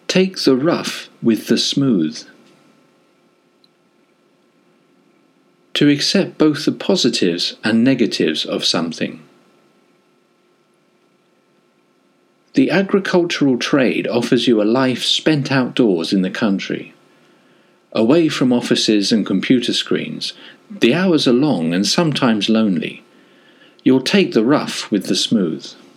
Take the rough with the smooth. To accept both the positives and negatives of something. The agricultural trade offers you a life spent outdoors in the country. Away from offices and computer screens, the hours are long and sometimes lonely. You'll take the rough with the smooth.